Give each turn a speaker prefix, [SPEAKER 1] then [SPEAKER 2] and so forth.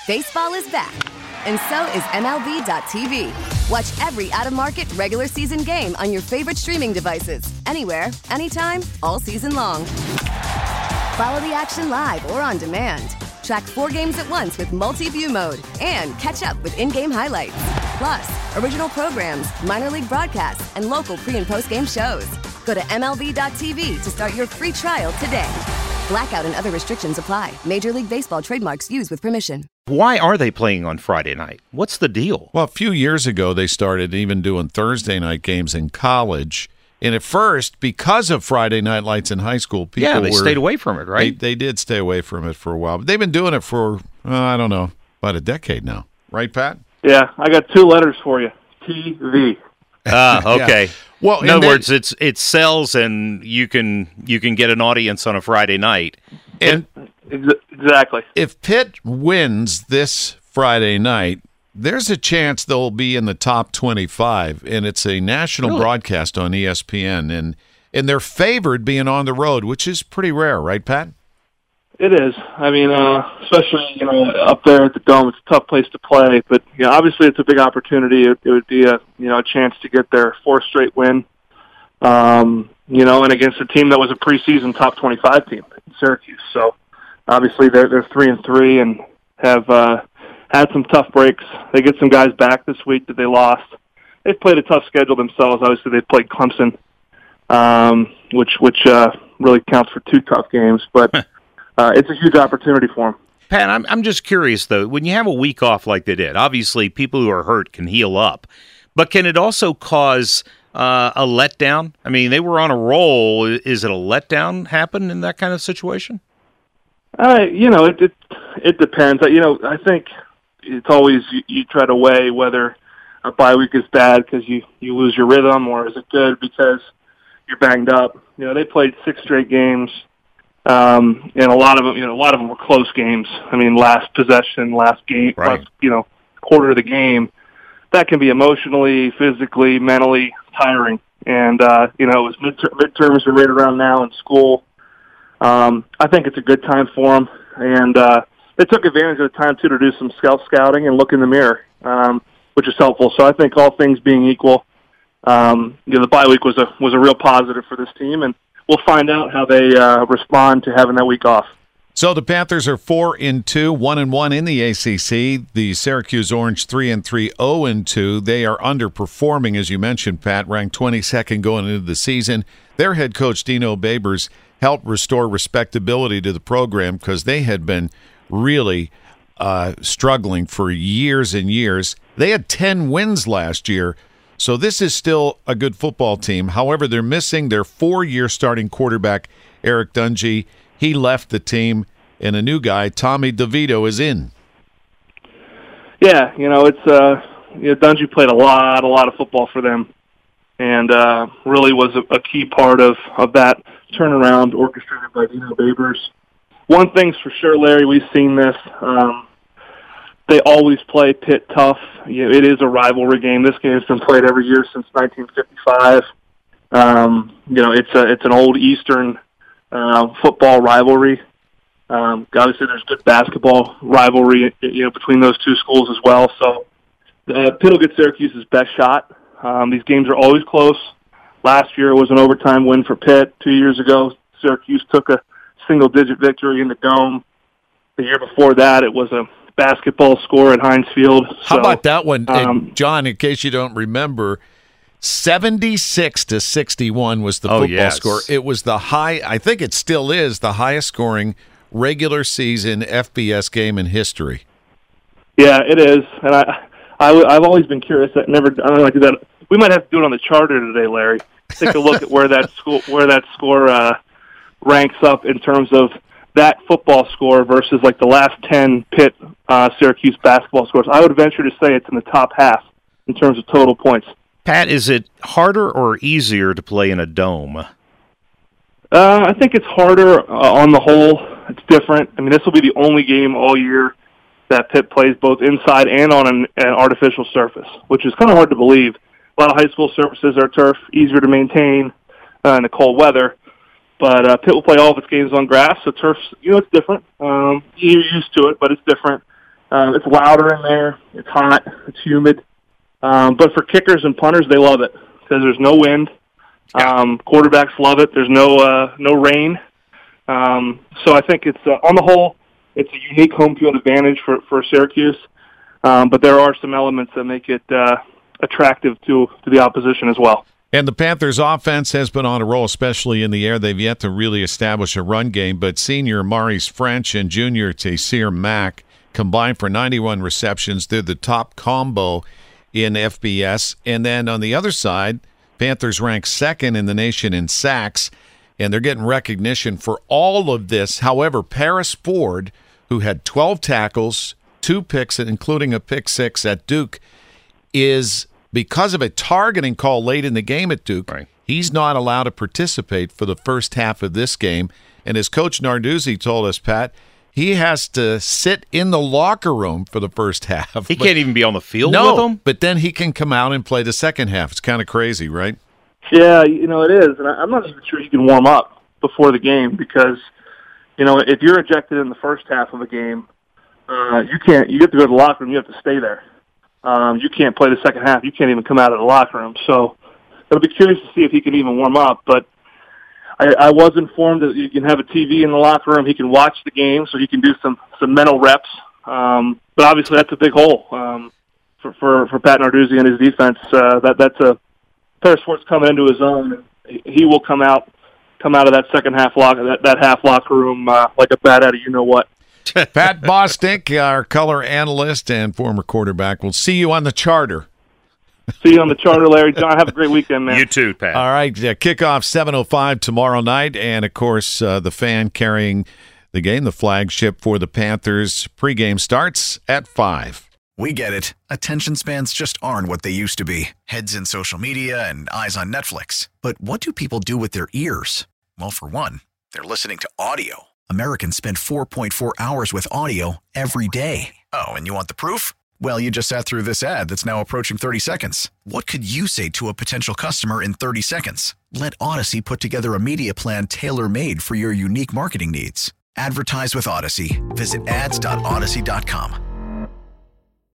[SPEAKER 1] Baseball is back, and so is MLB.tv. Watch every out-of-market regular season game on your favorite streaming devices, anywhere, anytime, all season long. Follow the action live or on demand. Track 4 games at once with multi-view mode and catch up with in-game highlights. Plus, original programs, minor league broadcasts, and local pre- and post-game shows. Go to MLB.tv to start your free trial today. Blackout and other restrictions apply. Major League Baseball trademarks used with permission.
[SPEAKER 2] Why are they playing on Friday night? What's the deal?
[SPEAKER 3] Well, a few years ago, they started even doing Thursday night games in college. And at first, because of Friday night lights in high school, people
[SPEAKER 2] stayed away from it, right?
[SPEAKER 3] They did stay away from it for a while. But they've been doing it for, I don't know, about a decade now. Right, Pat?
[SPEAKER 4] Yeah, I got 2 letters for you. TV.
[SPEAKER 2] Okay.
[SPEAKER 3] Yeah. Well,
[SPEAKER 2] in other words, it sells, and you can get an audience on a Friday night.
[SPEAKER 3] And
[SPEAKER 4] exactly.
[SPEAKER 3] If Pitt wins this Friday night, there's a chance they'll be in the top 25, and it's a national broadcast on ESPN, and they're favored being on the road, which is pretty rare, right, Pat?
[SPEAKER 4] It is. I mean, especially up there at the Dome, it's a tough place to play. But obviously, it's a big opportunity. It would be a chance to get their 4th straight win. And against a team that was a preseason top 25 team, Syracuse. So obviously, they're 3-3 and have had some tough breaks. They get some guys back this week that they lost. They've played a tough schedule themselves. Obviously, they've played Clemson, which really counts for 2 tough games, but. It's a huge opportunity for them.
[SPEAKER 2] Pat, I'm just curious, though. When you have a week off like they did, obviously people who are hurt can heal up. But can it also cause a letdown? I mean, they were on a roll. Is it a letdown happen in that kind of situation?
[SPEAKER 4] It depends. I think it's always you try to weigh whether a bye week is bad because you lose your rhythm, or is it good because you're banged up. They played 6 straight games. And a lot of them were close games. I mean, last possession, last game,
[SPEAKER 2] right.
[SPEAKER 4] last, quarter of the game. That can be emotionally, physically, mentally tiring. And, it was midterms are right around now in school. I think it's a good time for them. And, they took advantage of the time, too, to do some scouting and look in the mirror, which is helpful. So I think all things being equal, the bye week was a real positive for this team. And, we'll find out how they respond to having that week off.
[SPEAKER 3] So the Panthers are 4-2, 1-1 in the ACC. The Syracuse Orange 3-3, 0-2. They are underperforming, as you mentioned, Pat, ranked 22nd going into the season. Their head coach, Dino Babers, helped restore respectability to the program because they had been really struggling for years and years. They had 10 wins last year. So this is still a good football team. However, they're missing their 4-year starting quarterback, Eric Dungey. He left the team, and a new guy, Tommy DeVito, is in.
[SPEAKER 4] Yeah, it's Dungey played a lot of football for them, and really was a key part of that turnaround orchestrated by Dino Babers. One thing's for sure, Larry, we've seen this. They always play Pitt tough. It is a rivalry game. This game has been played every year since 1955. It's an old Eastern football rivalry. Obviously, there's good basketball rivalry, between those 2 schools as well. So Pitt will get Syracuse's best shot. These games are always close. Last year it was an overtime win for Pitt. 2 years ago, Syracuse took a single-digit victory in the Dome. The year before that, it was a basketball score at Heinz Field.
[SPEAKER 3] How about that one, John? In case you don't remember, 76-61 was the football score. It was the I think it still is the highest scoring regular season FBS game in history. Yeah,
[SPEAKER 4] it is, and I've always been curious. I don't know, like that. We might have to do it on the charter today, Larry. Take a look at where that score ranks up in terms of that football score versus like the last 10 Pitt Syracuse basketball scores. I would venture to say it's in the top half in terms of total points.
[SPEAKER 2] Pat, is it harder or easier to play in a dome?
[SPEAKER 4] I think it's harder on the whole. It's different. I mean, this will be the only game all year that Pitt plays both inside and on an artificial surface, which is kind of hard to believe. A lot of high school surfaces are turf, easier to maintain in the cold weather. But Pitt will play all of its games on grass, so turf's, it's different. You're used to it, but it's different. It's louder in there. It's hot. It's humid. But for kickers and punters, they love it because there's no wind. Quarterbacks love it. There's no rain. So I think it's on the whole, it's a unique home field advantage for Syracuse. But there are some elements that make it attractive to the opposition as well.
[SPEAKER 3] And the Panthers' offense has been on a roll, especially in the air. They've yet to really establish a run game, but senior Maurice French and junior Taysir Mack combined for 91 receptions. They're the top combo in FBS. And then on the other side, Panthers rank second in the nation in sacks, and they're getting recognition for all of this. However, Paris Ford, who had 12 tackles, 2 picks, including a pick 6 at Duke, is, because of a targeting call late in the game at Duke, he's not allowed to participate for the first half of this game. And as Coach Narduzzi told us, Pat, he has to sit in the locker room for the first half.
[SPEAKER 2] He can't even be on the field with them?
[SPEAKER 3] But then he can come out and play the second half. It's kind of crazy, right?
[SPEAKER 4] Yeah, it is. And I'm not even sure he can warm up before the game because, if you're ejected in the first half of a game, you have to go to the locker room. You have to stay there. You can't play the second half. You can't even come out of the locker room. So it'll be curious to see if he can even warm up. But I was informed that you can have a TV in the locker room. He can watch the game, so he can do some mental reps. But obviously that's a big hole for Pat Narduzzi and his defense. That's a Paris Ford's coming into his own. He will come out of that second half that half locker room like a bat out of you-know-what.
[SPEAKER 3] Pat Bostink, our color analyst and former quarterback. We'll see you on the charter.
[SPEAKER 4] See you on the charter, Larry. John, have a great weekend, man.
[SPEAKER 2] You too, Pat.
[SPEAKER 3] All right, kickoff 7:05 tomorrow night. And, of course, the fan carrying the game, the flagship for the Panthers. Pregame starts at 5.
[SPEAKER 5] We get it. Attention spans just aren't what they used to be. Heads in social media and eyes on Netflix. But what do people do with their ears? Well, for one, they're listening to audio. Americans spend 4.4 hours with audio every day. Oh, and you want the proof? Well, you just sat through this ad that's now approaching 30 seconds. What could you say to a potential customer in 30 seconds? Let Odyssey put together a media plan tailor-made for your unique marketing needs. Advertise with Odyssey. Visit ads.odyssey.com.